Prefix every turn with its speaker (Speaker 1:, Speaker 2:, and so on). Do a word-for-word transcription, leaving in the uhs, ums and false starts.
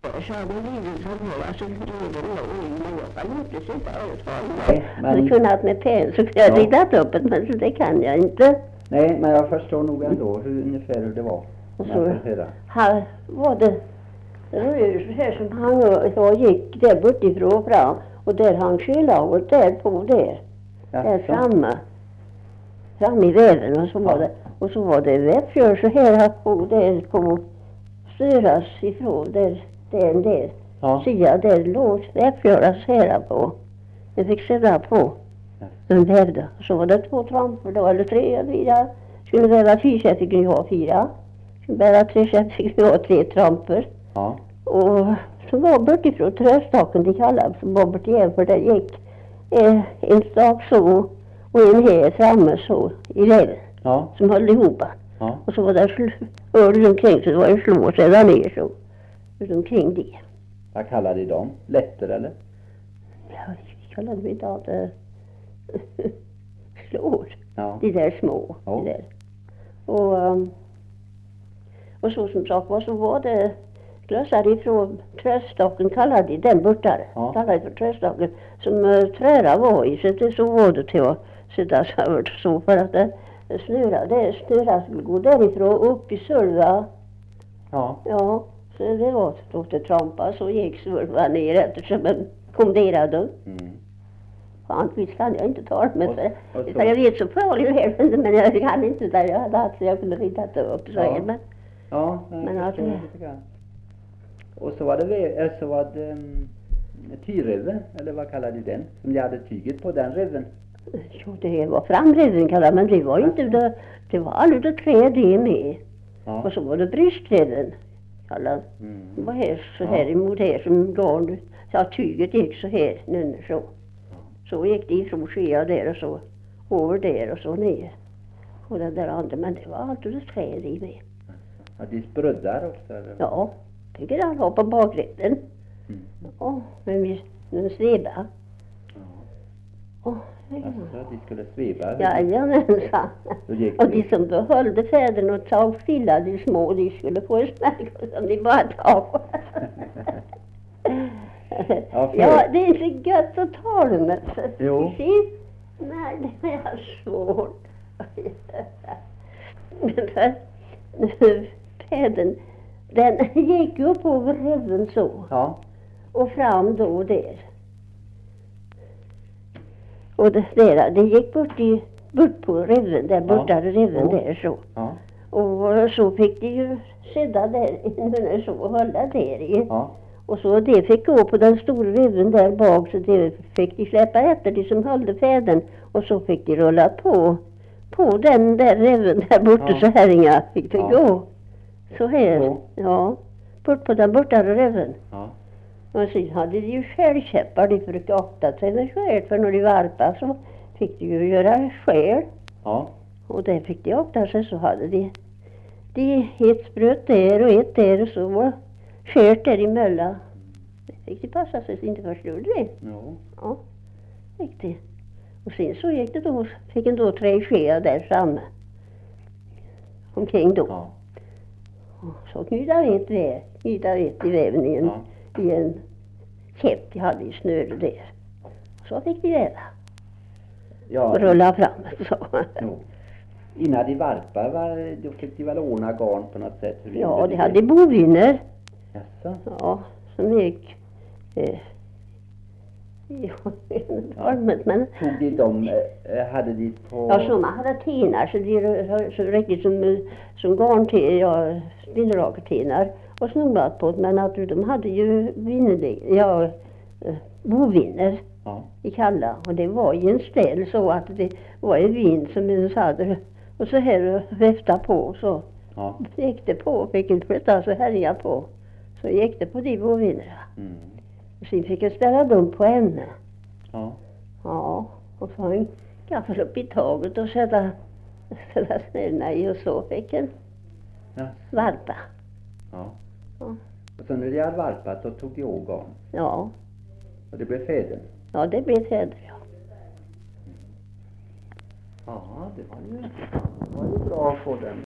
Speaker 1: Så hade livet som var så livet låg men jag kan inte sitta och tala.
Speaker 2: Nej, men...
Speaker 1: Jag kunde haft med pen så kunde jag ritat upp det, men så det kan jag inte.
Speaker 2: Nej, men jag förstår nog ändå hur, ungefär hur det var.
Speaker 1: Och så här var det rör här som han och gick där bortifrån fram. Och där han skyllaget där på där. Ja, där framme. Framme i väven och så var det. Och så var det väppgör så här på där på styras ifrån där. Den där.
Speaker 2: Ja.
Speaker 1: Sia där låg väppgöras här på. Jag fick se där på. Ja. Den vävde. Så var det två trampor då. Eller tre eller fyra. Skulle väva fyra så fick jag ha fyra. Skulle väva tre så fick jag ha tre trampor.
Speaker 2: Ja.
Speaker 1: Och så var bortifrån trästaken de kallade som var bortifrån för där gick eh, en stak så och en här framme så i väven.
Speaker 2: Ja.
Speaker 1: Som höll ihop.
Speaker 2: Ja.
Speaker 1: Och så var det öron omkring så det var en slå och sedan ner så. Runt omkring det.
Speaker 2: Vad kallade de dem? Lätter eller?
Speaker 1: Ja, vi kallade vi det att äh, slår.
Speaker 2: Ja.
Speaker 1: De där små.
Speaker 2: Ja.
Speaker 1: De där. Och, um, och så som sagt var så var det glössar ifrån trästaken kallade de den bortare.
Speaker 2: Ja.
Speaker 1: Kallade för trästaken som uh, trära var i. Så det så var det till att sitta så här så för att det snöra. Det snöra skulle gå därifrån upp i Sölva.
Speaker 2: Ja.
Speaker 1: Ja. Så det var då det trampa så gick Sölva ner eftersom den kom derade.
Speaker 2: Mm.
Speaker 1: Fan, visst kan jag inte tala med
Speaker 2: och,
Speaker 1: för,
Speaker 2: och
Speaker 1: för jag vet så farligt här men jag kan inte där jag hade haft så jag kunde rita det upp så
Speaker 2: ja.
Speaker 1: men
Speaker 2: ja,
Speaker 1: men att det...
Speaker 2: Och så var det så var det um, tyrreven eller vad kallade de den som de hade tyget på den reven.
Speaker 1: Jo, det var framreven kallade men det var inte det, det var aldrig det trä det med. Ja. Och så var det brystreven kallade. Mm. Det var här så här ja. Emot här som garn så tyget gick så här nu så. Så gick det ifrån Skea där och så över där och så ner. Och den där andra, men det var alltid ett träd i med.
Speaker 2: Ja, de spröddar också? Eller?
Speaker 1: Ja, tycker han har på bakrätten. Mm. Ja, men vi nu sveba.
Speaker 2: Ja.
Speaker 1: Oh,
Speaker 2: alltså, de skulle sveba?
Speaker 1: Jajamensan. Och de som behöll fäderna och tog stilla, de små, de skulle få en smäck som de bara tog. Ja, ja, det är så gött att tala med.
Speaker 2: Jo.
Speaker 1: Nej, det är svårt. Men för päden, den gick upp över reven så.
Speaker 2: Ja.
Speaker 1: Och fram då och där. Och det där, det gick bort, i, bort på reven, där borta ja. Reven ja. Där så. Ja. Och så fick de ju sitta där så och hålla där i. Ja. Och så det fick gå på den stora reven där bak så det fick de släppa efter de som höll fäden. Och så fick de rulla på på den där reven där borta ja. Så här inga fick det ja. Gå. Så här, ja. Ja. Bort på den borta reven. Ja. Och så hade de ju skärkäppar de fick akta sig med skär för när de varpade så fick de ju göra skär. Ja. Och där fick de akta sig så hade de de ett spröt där och ett där och så var skärt där emellan. Det fick de passa sig så inte förstörde det.
Speaker 2: Jo.
Speaker 1: Ja, gick det. Och sen så gick det då, fick en då tre skear där framme. Omkring då. Ja. Och så knyta ett väv, knyta ett i väven i en, ja. I en käpp de hade i snöre där. Och så fick de väva. Ja. Och rulla fram så.
Speaker 2: Jo. Innan de varpade, var, då fick de väl ordna garn på något sätt? Hur
Speaker 1: ja, de hade bovinner.
Speaker 2: Jaså?
Speaker 1: Ja, som gick... Eh, ja, formet, men...
Speaker 2: Tog de dem, eh, hade de på...
Speaker 1: Ja, som hade tinar, så de så riktigt som, som garn till, ja, spinnrakertinar och snorat på, men att de hade ju vinner, ja, eh, bovinner. Ja. I kalla, och det var ju en ställ så att det var en vind som en hade och så här väfta på så ja. Gick det på, fick en flytta så härja på så gick det på de bovinnerna. Mm. Och sen fick jag ställa dem på henne. Ja. Ja, och så en gaffel upp i taget och sätta, sätta snöna i och så fick en ja. Varpa.
Speaker 2: Ja. Ja. Och så när de hade varpat då tog de av garn.
Speaker 1: Ja.
Speaker 2: Och det blev fäden.
Speaker 1: Ja, det blev fäder, ja.
Speaker 2: Ja, det var ju, det var ju bra på den.